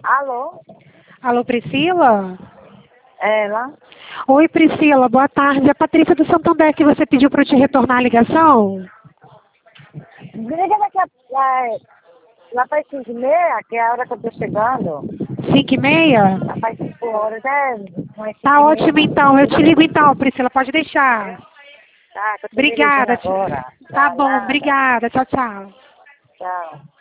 Alô? Alô, Priscila? Ela? Oi, Priscila, boa tarde. É a Patrícia do Santander que você pediu para eu te retornar a ligação? Liga daqui lá para as 5h30, que é a hora que eu tô chegando. 5h30? Lá para as 5 horas, umas Tá 5h30. ótimo então, eu te ligo então, Priscila, pode deixar. Tá, que eu tô dirigindo Obrigada. agora. Tá Tá, bom, nada. obrigada. Tchau, tchau. Tchau.